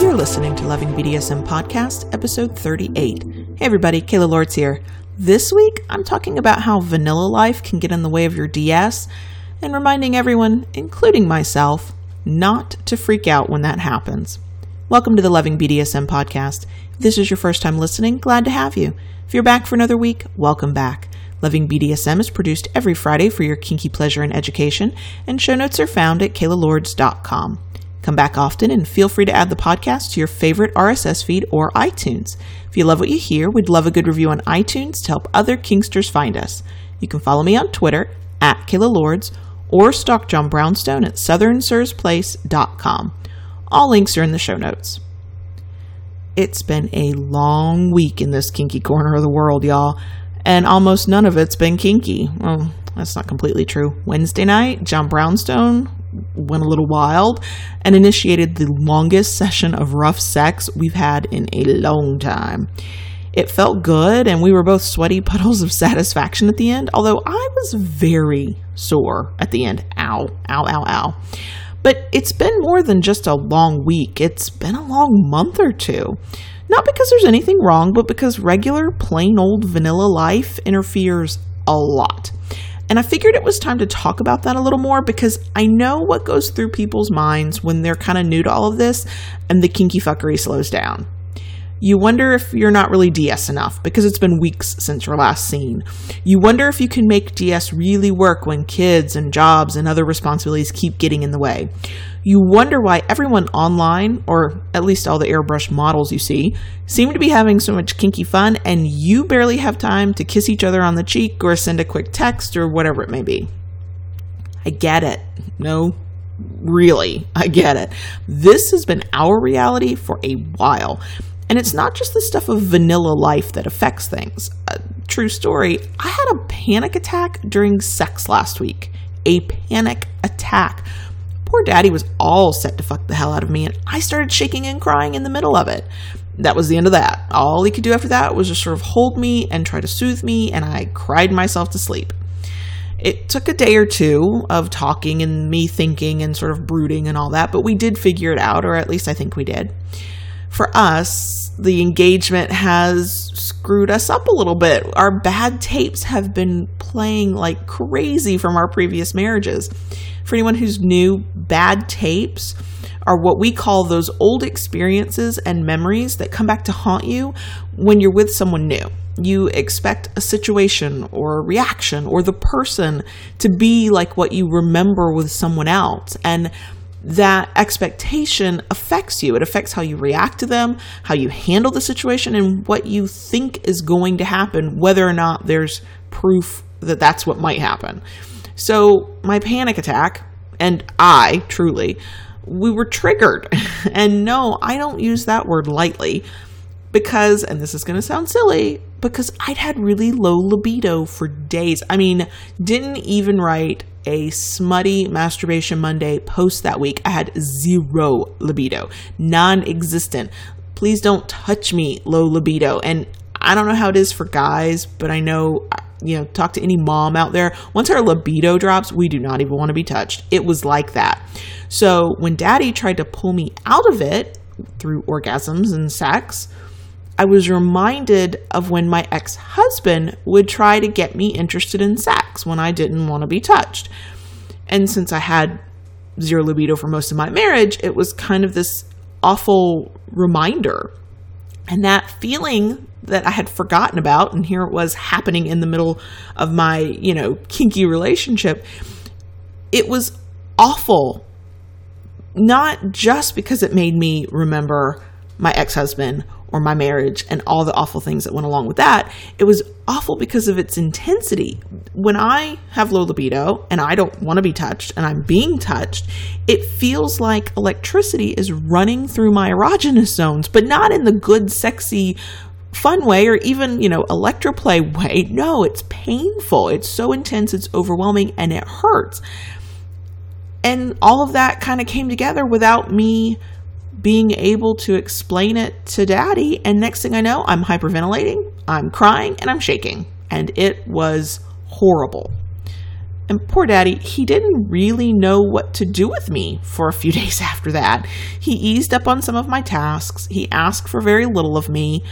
You're listening to Loving BDSM Podcast, episode 38. Hey everybody, Kayla Lords here. This week, I'm talking about how vanilla life can get in the way of your DS and reminding everyone, including myself, not to freak out when that happens. Welcome to the Loving BDSM Podcast. If this is your first time listening, glad to have you. If you're back for another week, welcome back. Loving BDSM is produced every Friday for your kinky pleasure and education, and show notes are found at kaylalords.com. Come back often and feel free to add the podcast to your favorite RSS feed or iTunes. If you love what you hear, we'd love a good review on iTunes to help other kinksters find us. You can follow me on Twitter at Kayla Lords or stalk John Brownstone at southernsirsplace.com. All links are in the show notes. It's been a long week in this kinky corner of the world, y'all, and almost none of it's been kinky. Well, that's not completely true. Wednesday night, John Brownstone went a little wild and initiated the longest session of rough sex we've had in a long time. It felt good, and we were both sweaty puddles of satisfaction at the end, although I was very sore at the end. Ow, ow, ow, ow. But it's been more than just a long week. It's been a long month or two. Not because there's anything wrong, but because regular, plain old vanilla life interferes a lot. And I figured it was time to talk about that a little more because I know what goes through people's minds when they're kind of new to all of this and the kinky fuckery slows down. You wonder if you're not really DS enough because it's been weeks since your last scene. You wonder if you can make DS really work when kids and jobs and other responsibilities keep getting in the way. You wonder why everyone online, or at least all the airbrushed models you see, seem to be having so much kinky fun and you barely have time to kiss each other on the cheek or send a quick text or whatever it may be. I get it. No, really, I get it. This has been our reality for a while. And it's not just the stuff of vanilla life that affects things. True story, I had a panic attack during sex last week. A panic attack. Poor daddy was all set to fuck the hell out of me, and I started shaking and crying in the middle of it. That was the end of that. All he could do after that was just sort of hold me and try to soothe me, and I cried myself to sleep. It took a day or two of talking and me thinking and sort of brooding and all that, but we did figure it out, or at least I think we did. For us, the engagement has screwed us up a little bit. Our bad tapes have been playing like crazy from our previous marriages. For anyone who's new, bad tapes are what we call those old experiences and memories that come back to haunt you when you're with someone new. You expect a situation or a reaction or the person to be like what you remember with someone else, and that expectation affects you. It affects how you react to them, how you handle the situation, and what you think is going to happen, whether or not there's proof that that's what might happen. So my panic attack, and I, truly, we were triggered. And no, I don't use that word lightly because, and this is going to sound silly, because I'd had really low libido for days. I mean, didn't even write a smutty Masturbation Monday post that week. I had zero libido, non-existent. Please don't touch me, low libido. And I don't know how it is for guys, but I know, talk to any mom out there. Once our libido drops, we do not even want to be touched. It was like that. So when daddy tried to pull me out of it through orgasms and sex, I was reminded of when my ex-husband would try to get me interested in sex when I didn't want to be touched. And since I had zero libido for most of my marriage, it was kind of this awful reminder. And that feeling that I had forgotten about, and here it was happening in the middle of my, kinky relationship, it was awful. Not just because it made me remember my ex-husband or my marriage and all the awful things that went along with that. It was awful because of its intensity. When I have low libido and I don't want to be touched and I'm being touched, it feels like electricity is running through my erogenous zones, but not in the good, sexy, fun way or even, electroplay way. No, it's painful. It's so intense, it's overwhelming, and it hurts. And all of that kind of came together without me being able to explain it to daddy. And next thing I know, I'm hyperventilating, I'm crying, and I'm shaking. And it was horrible. And poor daddy, he didn't really know what to do with me for a few days after that. He eased up on some of my tasks. He asked for very little of me.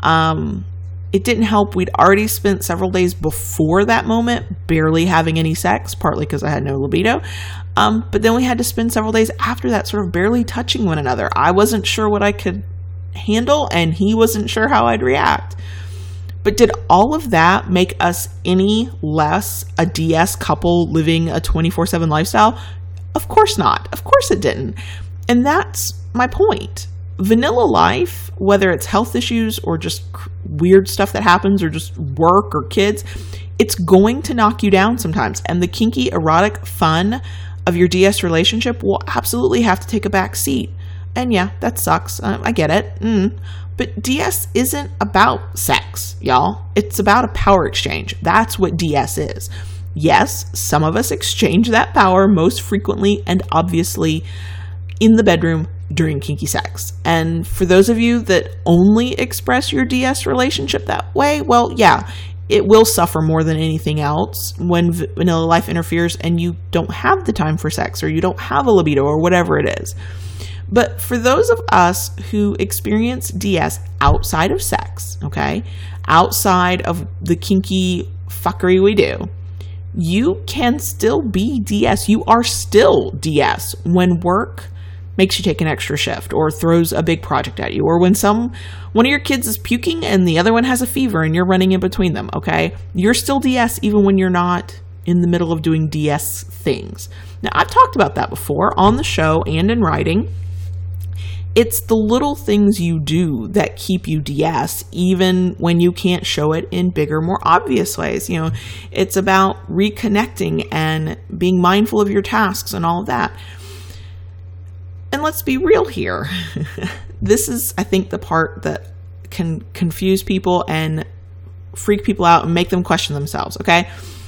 It didn't help. We'd already spent several days before that moment barely having any sex, partly because I had no libido. But then we had to spend several days after that sort of barely touching one another. I wasn't sure what I could handle, and he wasn't sure how I'd react. But did all of that make us any less a DS couple living a 24/7 lifestyle? Of course not. Of course it didn't. And that's my point. Vanilla life, whether it's health issues or just weird stuff that happens or just work or kids, it's going to knock you down sometimes. And the kinky, erotic fun of your DS relationship will absolutely have to take a back seat. And yeah, that sucks. I get it. But DS isn't about sex, y'all. It's about a power exchange. That's what DS is. Yes, some of us exchange that power most frequently and obviously in the bedroom during kinky sex. And for those of you that only express your DS relationship that way, well, yeah, it will suffer more than anything else when vanilla life interferes and you don't have the time for sex or you don't have a libido or whatever it is. But for those of us who experience DS outside of sex, okay, outside of the kinky fuckery we do, you can still be DS. You are still DS when work makes you take an extra shift or throws a big project at you, or when one of your kids is puking and the other one has a fever and you're running in between them, okay? You're still DS even when you're not in the middle of doing DS things. Now, I've talked about that before on the show and in writing. It's the little things you do that keep you DS, even when you can't show it in bigger, more obvious ways. You know, it's about reconnecting and being mindful of your tasks and all of that. And let's be real here. This is, I think, the part that can confuse people and freak people out and make them question themselves, okay?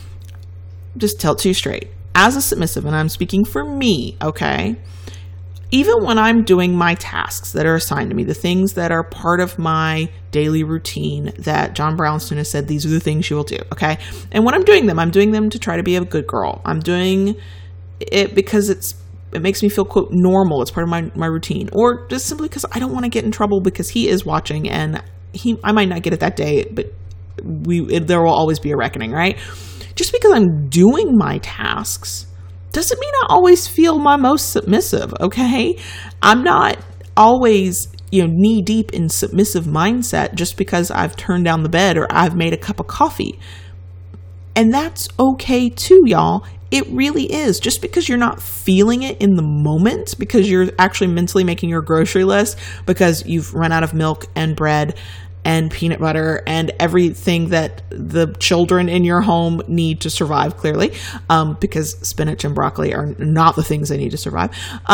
Just tell it to you straight. As a submissive, and I'm speaking for me, okay? Even when I'm doing my tasks that are assigned to me, the things that are part of my daily routine that John Brownstone has said, these are the things you will do, okay? And when I'm doing them to try to be a good girl. I'm doing it because it makes me feel, quote, normal. It's part of my routine. Or just simply because I don't want to get in trouble because he is watching and I might not get it that day, but there will always be a reckoning, right? Just because I'm doing my tasks doesn't mean I always feel my most submissive, okay? I'm not always, knee deep in submissive mindset just because I've turned down the bed or I've made a cup of coffee. And that's okay too, y'all. It really is. Just because you're not feeling it in the moment, because you're actually mentally making your grocery list, because you've run out of milk and bread and peanut butter and everything that the children in your home need to survive, clearly, because spinach and broccoli are not the things they need to survive.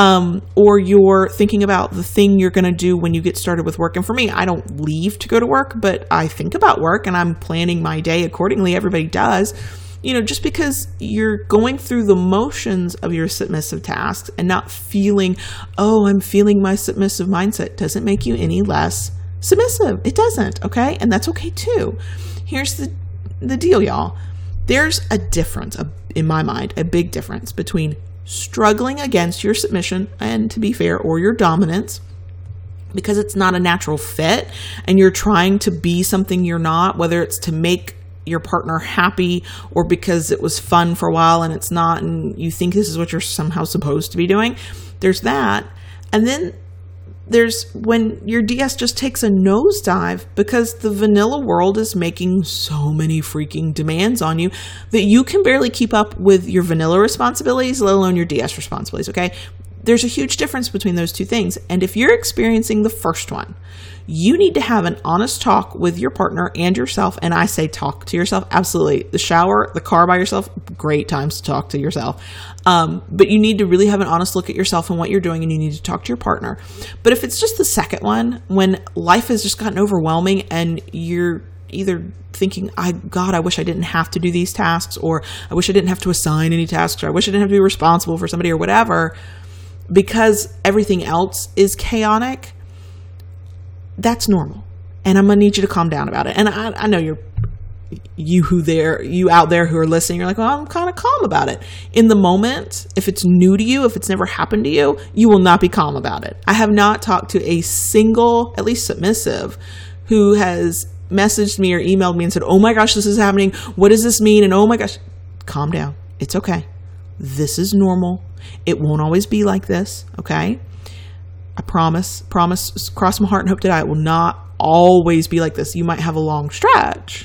Or you're thinking about the thing you're going to do when you get started with work. And for me, I don't leave to go to work, but I think about work and I'm planning my day accordingly. Everybody does. Just because you're going through the motions of your submissive tasks and not feeling, I'm feeling my submissive mindset, doesn't make you any less submissive. It doesn't, okay? And that's okay too. Here's the deal, y'all. There's a difference, in my mind, a big difference between struggling against your submission and, to be fair, or your dominance, because it's not a natural fit and you're trying to be something you're not, whether it's to make your partner happy or because it was fun for a while and it's not, and you think this is what you're somehow supposed to be doing. There's that. And then there's when your DS just takes a nosedive because the vanilla world is making so many freaking demands on you that you can barely keep up with your vanilla responsibilities, let alone your DS responsibilities, okay? There's a huge difference between those two things. And if you're experiencing the first one, you need to have an honest talk with your partner and yourself. And I say talk to yourself. Absolutely. The shower, the car by yourself, great times to talk to yourself. But you need to really have an honest look at yourself and what you're doing, and you need to talk to your partner. But if it's just the second one, when life has just gotten overwhelming and you're either thinking, God, I wish I didn't have to do these tasks, or I wish I didn't have to assign any tasks, or I wish I didn't have to be responsible for somebody or whatever, because everything else is chaotic, that's normal. And I'm going to need you to calm down about it. And I know you're you out there who are listening, you're like, well, I'm kind of calm about it. In the moment, if it's new to you, if it's never happened to you, you will not be calm about it. I have not talked to a single, at least submissive, who has messaged me or emailed me and said, oh my gosh, this is happening. What does this mean? And oh my gosh, calm down. It's okay. This is normal. It won't always be like this. Okay. I promise, cross my heart and hope to die. It will not always be like this. You might have a long stretch,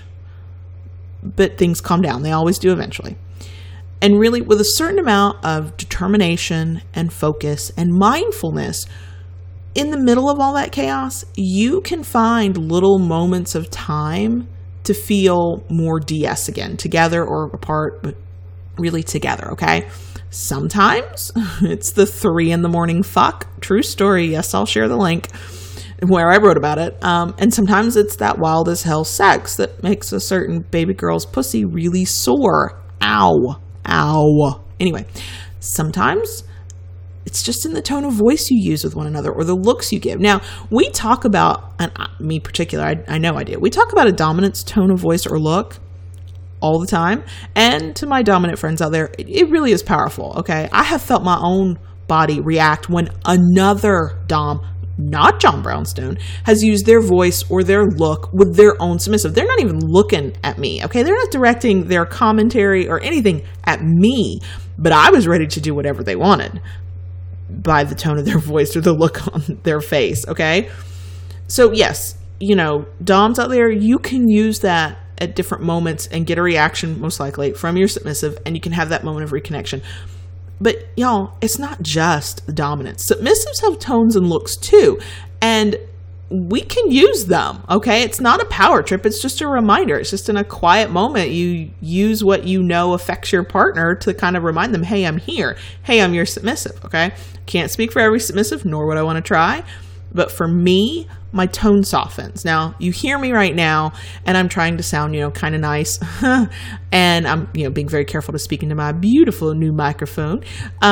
but things calm down. They always do eventually. And really, with a certain amount of determination and focus and mindfulness, in the middle of all that chaos, you can find little moments of time to feel more DS again, together or apart, but really together, okay? Sometimes it's the 3 a.m. fuck. True story. Yes, I'll share the link where I wrote about it. And sometimes it's that wild as hell sex that makes a certain baby girl's pussy really sore. Ow. Ow. Anyway, sometimes it's just in the tone of voice you use with one another or the looks you give. Now, we talk about, and me particular, I know I do. We talk about a dominant's tone of voice or look all the time. And to my dominant friends out there, it really is powerful. Okay. I have felt my own body react when another dom, not John Brownstone, has used their voice or their look with their own submissive. They're not even looking at me. Okay. They're not directing their commentary or anything at me, but I was ready to do whatever they wanted by the tone of their voice or the look on their face. Okay. So yes, doms out there, you can use that at different moments and get a reaction, most likely from your submissive, and you can have that moment of reconnection. But y'all, it's not just the dominance. Submissives have tones and looks too, and we can use them. Okay. It's not a power trip. It's just a reminder. It's just in a quiet moment. You use what affects your partner to kind of remind them, hey, I'm here. Hey, I'm your submissive. Okay. Can't speak for every submissive, nor would I want to try. But for me, my tone softens. Now, you hear me right now, and I'm trying to sound, kind of nice. And I'm, being very careful to speak into my beautiful new microphone.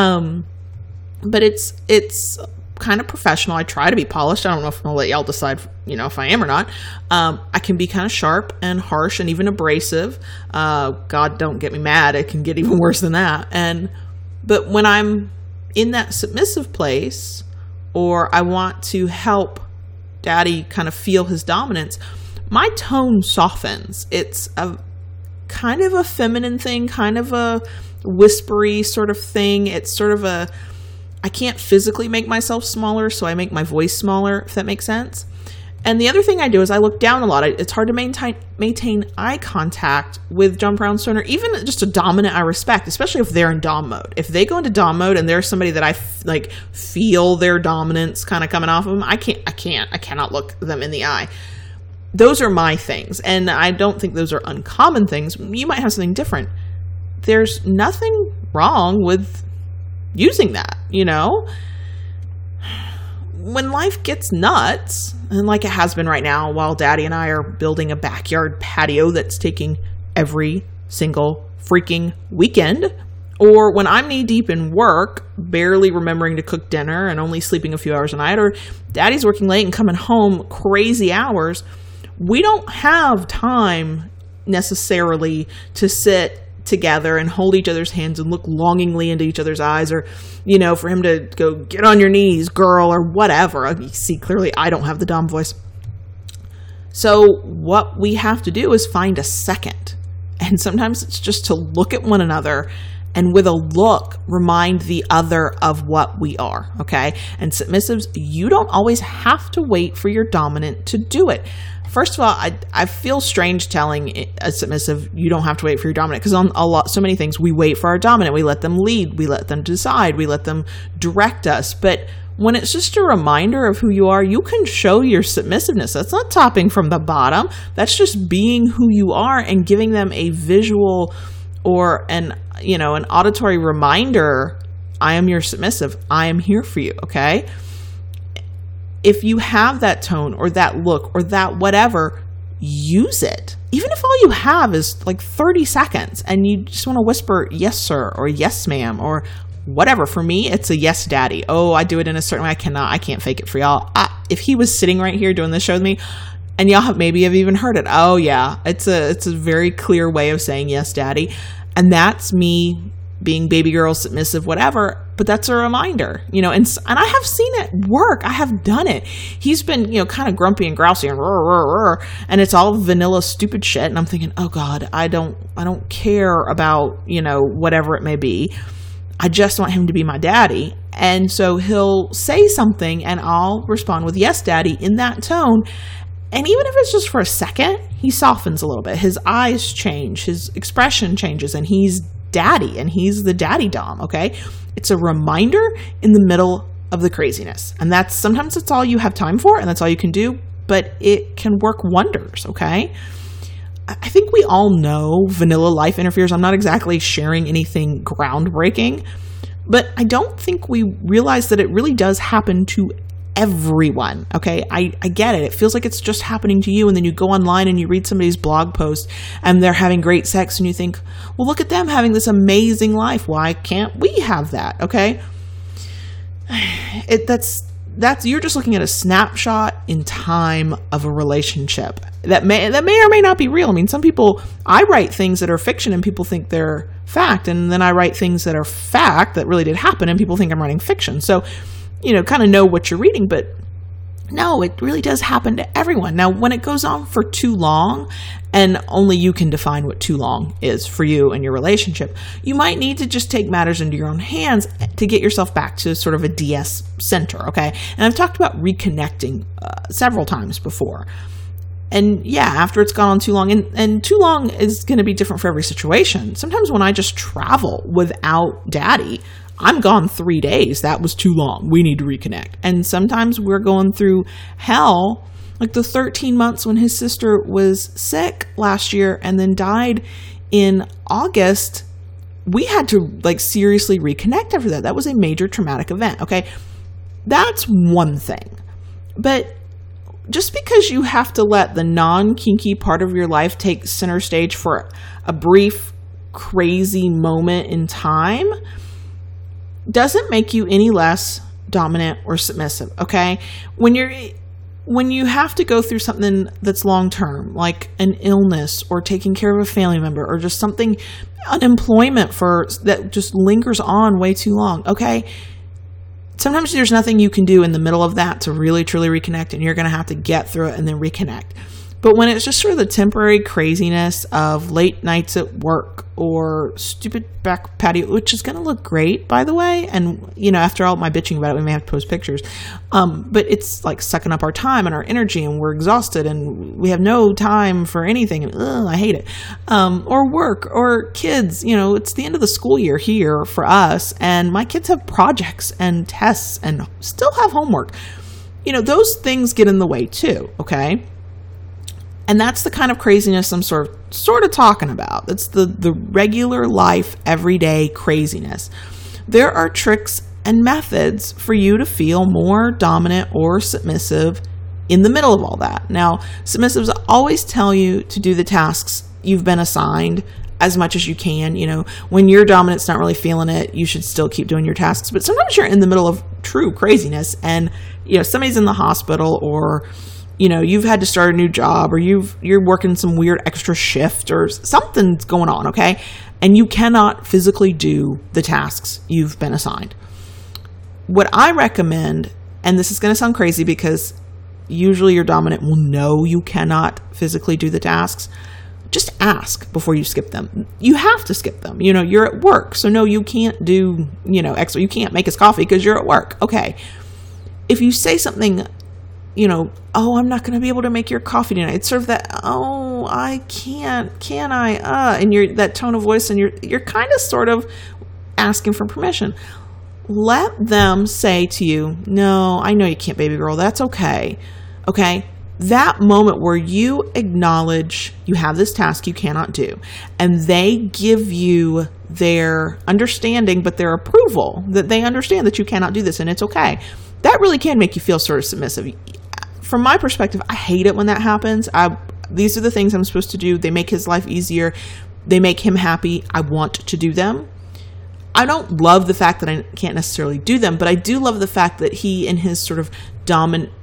But it's kind of professional. I try to be polished. I don't know if I'm going to let y'all decide, if I am or not. I can be kind of sharp and harsh and even abrasive. God, don't get me mad. It can get even worse than that. But when I'm in that submissive place, or I want to help daddy kind of feel his dominance, my tone softens. It's a kind of a feminine thing, kind of a whispery sort of thing. It's sort of I can't physically make myself smaller, so I make my voice smaller, if that makes sense. And the other thing I do is I look down a lot. It's hard to maintain eye contact with John Brownstone, or even just a dominant I respect, especially if they're in dom mode. If they go into dom mode and there's somebody that I feel their dominance kind of coming off of them, I cannot look them in the eye. Those are my things. And I don't think those are uncommon things. You might have something different. There's nothing wrong with using that, When life gets nuts, and like it has been right now while daddy and I are building a backyard patio that's taking every single freaking weekend, or when I'm knee deep in work, barely remembering to cook dinner and only sleeping a few hours a night, or daddy's working late and coming home crazy hours, we don't have time necessarily to sit together and hold each other's hands and look longingly into each other's eyes, or for him to go, get on your knees, girl, or whatever. You see, clearly I don't have the dom voice. So what we have to do is find a second, and sometimes it's just to look at one another and with a look remind the other of what we are. Okay. And submissives, you don't always have to wait for your dominant to do it. First of all, I feel strange telling a submissive, you don't have to wait for your dominant, because on so many things, we wait for our dominant. We let them lead. We let them decide. We let them direct us. But when it's just a reminder of who you are, you can show your submissiveness. That's not topping from the bottom. That's just being who you are and giving them a visual or an auditory reminder. I am your submissive. I am here for you. Okay. If you have that tone or that look or that whatever, use it. Even if all you have is like 30 seconds and you just want to whisper, yes, sir, or yes, ma'am, or whatever. For me, it's a yes, daddy. Oh, I do it in a certain way. I can't fake it for y'all. If he was sitting right here doing this show with me, And y'all have even heard it. Oh yeah, it's a very clear way of saying yes, daddy. And that's me being baby girl, submissive, whatever. But that's a reminder, and I have seen it work. I have done it. He's been, kind of grumpy and grousy and it's all vanilla stupid shit. And I'm thinking, oh God, I don't care about, whatever it may be. I just want him to be my daddy. And so he'll say something and I'll respond with yes, daddy, in that tone. And even if it's just for a second, he softens a little bit. His eyes change, his expression changes, and he's daddy, and he's the daddy dom, okay? It's a reminder in the middle of the craziness. And sometimes that's all you have time for, and that's all you can do, but it can work wonders, okay? I think we all know vanilla life interferes. I'm not exactly sharing anything groundbreaking, but I don't think we realize that it really does happen to everyone. Okay. I get it. It feels like it's just happening to you. And then you go online and you read somebody's blog post and they're having great sex and you think, well, look at them having this amazing life. Why can't we have that? Okay. You're just looking at a snapshot in time of a relationship that may or may not be real. I mean, I write things that are fiction and people think they're fact. And then I write things that are fact that really did happen and people think I'm writing fiction. So, kind of know what you're reading, but no, it really does happen to everyone. Now, when it goes on for too long, and only you can define what too long is for you and your relationship, you might need to just take matters into your own hands to get yourself back to sort of a DS center, okay? And I've talked about reconnecting several times before. And yeah, after it's gone on too long, and too long is going to be different for every situation. Sometimes when I just travel without daddy, I'm gone 3 days. That was too long. We need to reconnect. And sometimes we're going through hell, like the 13 months when his sister was sick last year and then died in August. We had to seriously reconnect after that. That was a major traumatic event. Okay. That's one thing. But just because you have to let the non-kinky part of your life take center stage for a brief, crazy moment in time doesn't make you any less dominant or submissive, okay? When you have to go through something that's long-term, like an illness or taking care of a family member or just something, unemployment that just lingers on way too long, okay? Sometimes there's nothing you can do in the middle of that to really, truly reconnect, and you're going to have to get through it and then reconnect. But when it's just sort of the temporary craziness of late nights at work or stupid back patio, which is going to look great, by the way. And, after all my bitching about it, we may have to post pictures. But it's like sucking up our time and our energy, and we're exhausted and we have no time for anything. And, I hate it. Or work or kids, it's the end of the school year here for us. And my kids have projects and tests and still have homework. Those things get in the way too. Okay. And that's the kind of craziness I'm sort of talking about. That's the regular life, everyday craziness. There are tricks and methods for you to feel more dominant or submissive in the middle of all that. Now, submissives always tell you to do the tasks you've been assigned as much as you can. When your dominant's not really feeling it, you should still keep doing your tasks. But sometimes you're in the middle of true craziness and, somebody's in the hospital or you've had to start a new job or you're working some weird extra shift or something's going on, okay? And you cannot physically do the tasks you've been assigned. What I recommend, and this is going to sound crazy because usually your dominant will know you cannot physically do the tasks, just ask before you skip them. You have to skip them. You're at work, so no, you can't do, extra. You can't make us coffee because you're at work. Okay. If you say something, oh, I'm not going to be able to make your coffee tonight. It's sort of that, oh, I can't, can I? And you're that tone of voice, and you're kind of sort of asking for permission. Let them say to you, no, I know you can't, baby girl. That's okay. Okay. That moment where you acknowledge you have this task you cannot do, and they give you their understanding, but their approval that they understand that you cannot do this and it's okay. That really can make you feel sort of submissive. From my perspective, I hate it when that happens. These are the things I'm supposed to do. They make his life easier. They make him happy. I want to do them. I don't love the fact that I can't necessarily do them, but I do love the fact that he, in his sort of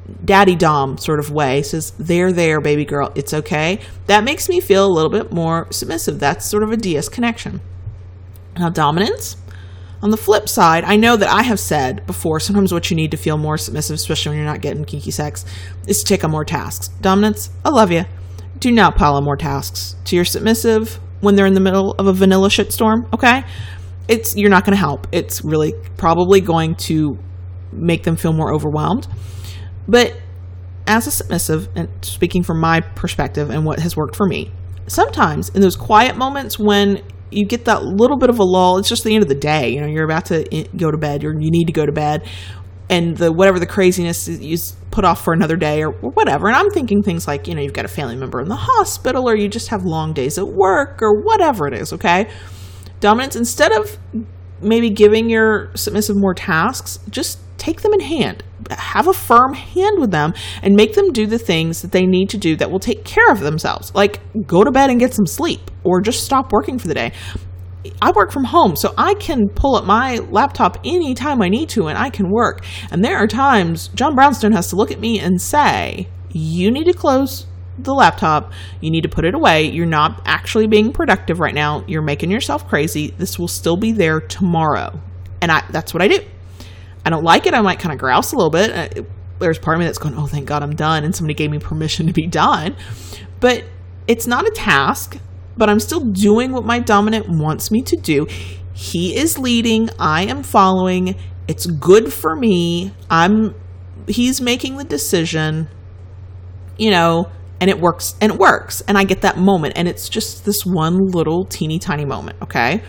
daddy dom sort of way, says, there, baby girl, it's okay. That makes me feel a little bit more submissive. That's sort of a DS connection. Now, dominance, on the flip side, I know that I have said before, sometimes what you need to feel more submissive, especially when you're not getting kinky sex, is to take on more tasks. Dominance, I love you. Do not pile on more tasks to your submissive when they're in the middle of a vanilla shitstorm, okay? You're not going to help. It's really probably going to make them feel more overwhelmed. But as a submissive, and speaking from my perspective and what has worked for me, sometimes in those quiet moments when you get that little bit of a lull, it's just the end of the day. You know, you're about to go to bed, or you need to go to bed, and whatever the craziness is put off for another day or whatever. And I'm thinking things like, you know, you've got a family member in the hospital, or you just have long days at work, or whatever it is, okay? Dominance, instead of maybe giving your submissive more tasks, just take them in hand. Have a firm hand with them and make them do the things that they need to do that will take care of themselves. Like go to bed and get some sleep, or just stop working for the day. I work from home, so I can pull up my laptop anytime I need to, and I can work. And there are times John Brownstone has to look at me and say, you need to close the laptop. You need to put it away. You're not actually being productive right now. You're making yourself crazy. This will still be there tomorrow. And that's what I do. I don't like it. I might kind of grouse a little bit. There's part of me that's going, oh, thank God I'm done. And somebody gave me permission to be done. But it's not a task, but I'm still doing what my dominant wants me to do. He is leading. I am following. It's good for me. He's making the decision, you know, and it works, and it works. And I get that moment, and it's just this one little teeny tiny moment. Okay.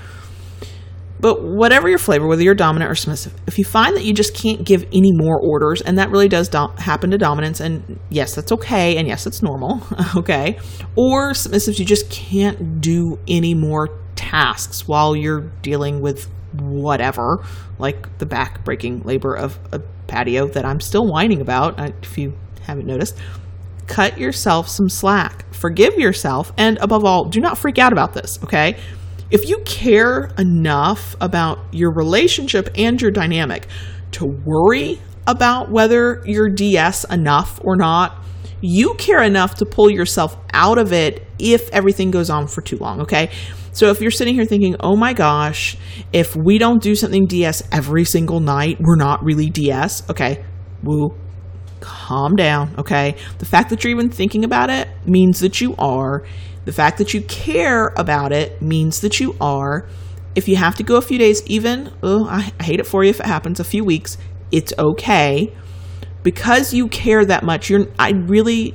But whatever your flavor, whether you're dominant or submissive, if you find that you just can't give any more orders, and that really does happen to dominance, and yes, that's okay, and yes, it's normal, okay? Or submissives, you just can't do any more tasks while you're dealing with whatever, like the back-breaking labor of a patio that I'm still whining about, if you haven't noticed. Cut yourself some slack. Forgive yourself, and above all, do not freak out about this, okay? If you care enough about your relationship and your dynamic to worry about whether you're DS enough or not, you care enough to pull yourself out of it if everything goes on for too long, okay? So if you're sitting here thinking, oh my gosh, if we don't do something DS every single night, we're not really DS, okay, woo. Calm down, okay? The fact that you're even thinking about it means that you are. The fact that you care about it means that you are. If you have to go a few days, even, I hate it for you if it happens, a few weeks, it's okay. Because you care that much, I really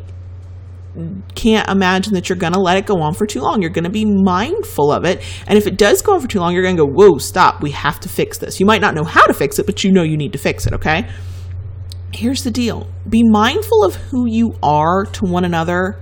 can't imagine that you're going to let it go on for too long. You're going to be mindful of it. And if it does go on for too long, you're going to go, whoa, stop. We have to fix this. You might not know how to fix it, but you know you need to fix it, okay? Here's the deal. Be mindful of who you are to one another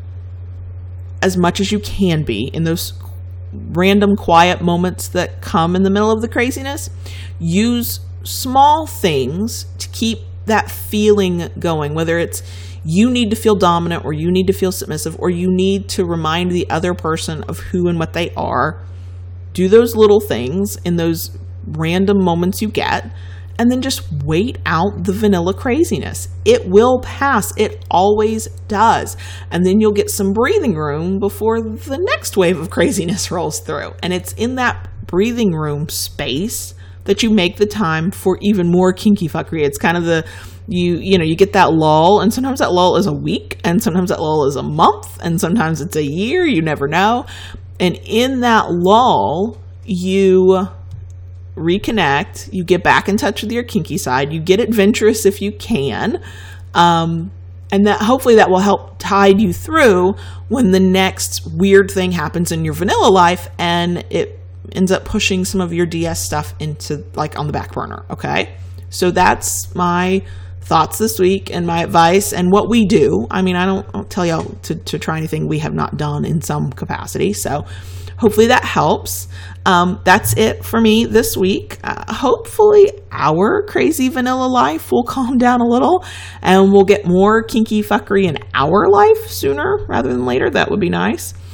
as much as you can be in those random quiet moments that come in the middle of the craziness. Use small things to keep that feeling going, whether it's you need to feel dominant, or you need to feel submissive, or you need to remind the other person of who and what they are. Do those little things in those random moments you get. And then just wait out the vanilla craziness. It will pass. It always does. And then you'll get some breathing room before the next wave of craziness rolls through. And it's in that breathing room space that you make the time for even more kinky fuckery. It's kind of you get that lull, and sometimes that lull is a week, and sometimes that lull is a month, and sometimes it's a year. You never know. And in that lull, you reconnect, you get back in touch with your kinky side, you get adventurous if you can, and that hopefully that will help tide you through when the next weird thing happens in your vanilla life and it ends up pushing some of your DS stuff into like on the back burner, okay? So that's my thoughts this week and my advice and what we do. I mean, I don't tell y'all to try anything we have not done in some capacity, so hopefully that helps. That's it for me this week. Hopefully our crazy vanilla life will calm down a little and we'll get more kinky fuckery in our life sooner rather than later. That would be nice.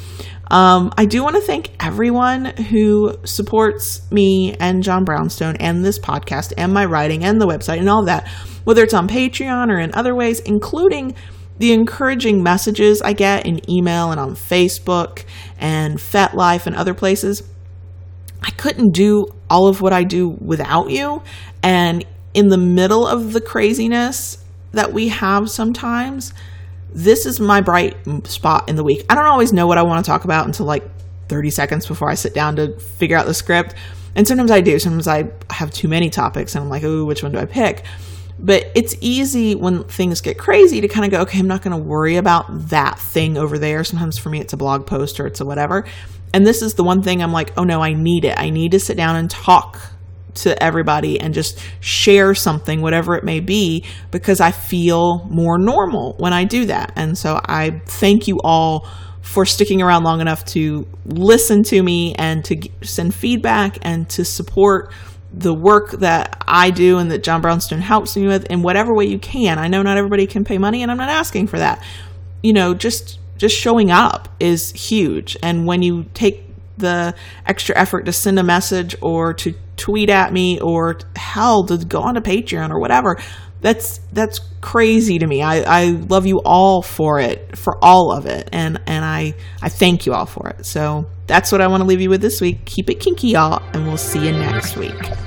I do want to thank everyone who supports me and John Brownstone and this podcast and my writing and the website and all that, whether it's on Patreon or in other ways, including the encouraging messages I get in email and on Facebook and FetLife and other places. I couldn't do all of what I do without you. And in the middle of the craziness that we have sometimes, this is my bright spot in the week. I don't always know what I want to talk about until like 30 seconds before I sit down to figure out the script. And sometimes I do. Sometimes I have too many topics and I'm like, oh, which one do I pick? But it's easy when things get crazy to kind of go, okay, I'm not going to worry about that thing over there. Sometimes for me, it's a blog post or it's a whatever. And this is the one thing I'm like, oh no, I need it. I need to sit down and talk to everybody and just share something, whatever it may be, because I feel more normal when I do that. And so I thank you all for sticking around long enough to listen to me and to send feedback and to support the work that I do and that John Brownstone helps me with in whatever way you can. I know not everybody can pay money and I'm not asking for that. You know, just showing up is huge. And when you take the extra effort to send a message or to tweet at me or hell to go on to Patreon or whatever, that's crazy to me. I love you all for it, for all of it. And I thank you all for it. So that's what I want to leave you with this week. Keep it kinky, y'all, and we'll see you next week.